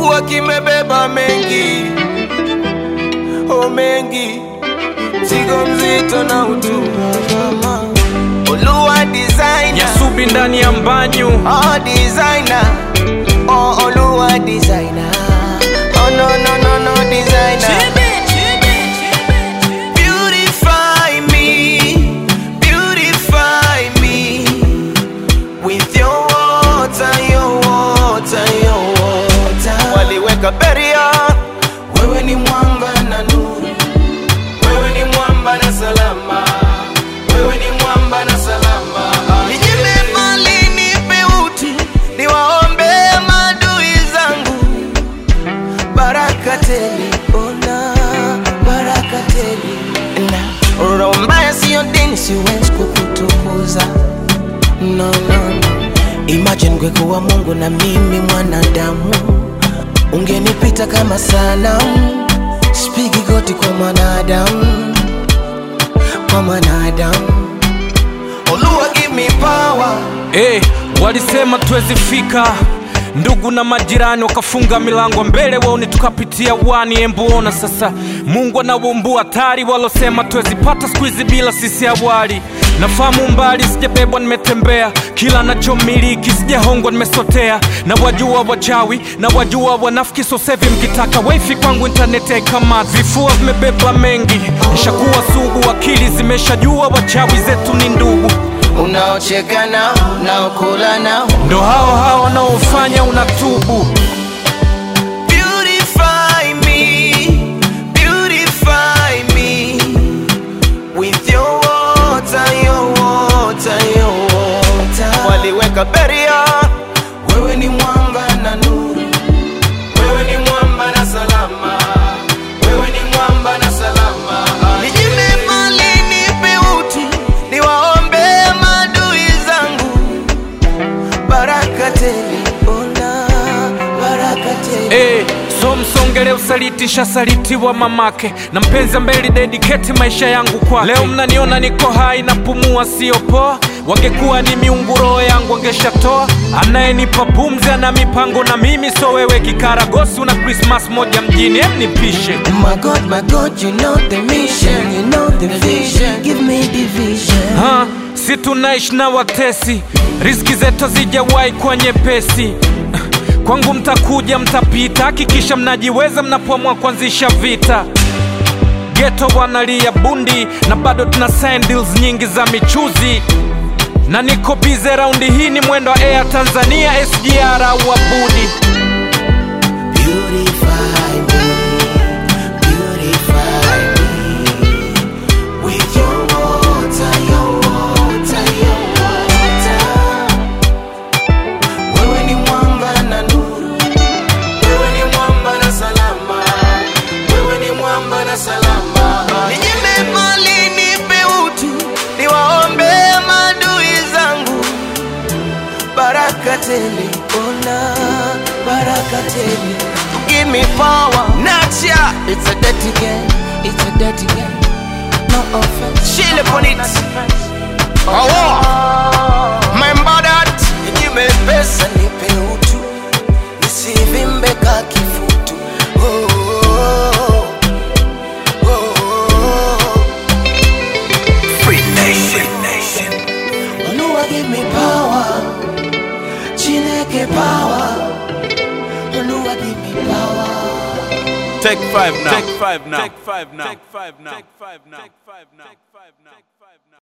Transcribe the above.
kifua kimebeba mengi, oh mengi, mzigo mzito na utuma. Oluwa designer, Nyasubi ndani ya mbanyu. oh designer, oh Oluwa designer, oh no no no no designer. Beautify me with your water, your water, your water. Waliweka beria, wewe ni mwamba na nuru, wewe ni mwamba na salama, wewe ni mwamba na salama. Nijipe mali nipe utu, niwaombe maadui zangu, baraka tele, ona baraka tele. Roho mbaya siyo dini, siwezi kukutukuza, no no no. Imagine ngekuwa Mungu na mimi mwanadamu, ungenipita kama sanamu. Spigi goti kwa mwanadamu, kwa mwanadamu. Oluwa give me power. Walisema tuwezi fika, ndugu na majirani wakafunga milango mbele waoni tukapitia wani. Embuona sasa Mungu anabumbua hatari, walosema tuwezi pata squeeze bila sisi awali. Nafahamu mbali sijabebwa nimetembea, kila nachomiliki sijahongwa nimesotea. Na wajua wachawi, na wajua wanafiki, so sevi mkitaka wifi kwangu internet kama vifua vimebeba mengi. Nishakuwa sugu, akili zimeshajua wachawi zetu ni ndugu. Unaocheka nao, unaokula nao, ndo hao wanaofanya unatubu. Beautify me with your water, your water, your water. Waliweka beria, wewe ni mwamba na nuru, wewe ni mwamba na salama, wewe ni mwamba na salama. Nijipe mali nipe utu, niwaombe maadui zangu, baraka tele, ona baraka tele. So msongele usaliti, shasalitiwa mamake na mpenzi mbeli dedicate maisha yangu kwa. Leo mnaniona niko hai na pumua sio poa, wangekuwa ni miungu roho yangu wangeshatoa. Anayenipa pumzi ana mipango na mimi, so wewe kikaragosi una Christmas moja mjini, nipishe. My God, you know the mission, you know the vision, give me the vision. Si tunaishi na watesi, riziki zetu zijawahi kwa nyepesi. Kwangu mtakuja mtapita, hakikisha mnajiweza mnapoamua kuanzisha vita. Ghetto wanalia bundi, na bado tuna sign deals nyingi za michuzi. Na niko busy round hii ni mwendo wa Air Tanzania, SGR au Abudi. Beautify me with your water, your water, your water. Wewe ni mwamba na nuru, wewe ni mwamba na salama, wewe ni mwamba na salama. Nijipe mali nipe utu, niwaombe maadui zangu, baraka tele, ona baraka tele. Give me power, Natia. It's a dirty game, it's a dirty game. No offense, chill upon it. Remember that. Nijipe pesa nipe utu, nisivimbe ka kifutu. Free nation. Oluwa give me power, Chineke power. Oluwa give me power. Take 5 now. Take 5 now. Take 5 now. Take 5 now. Take 5 now. Take 5 now.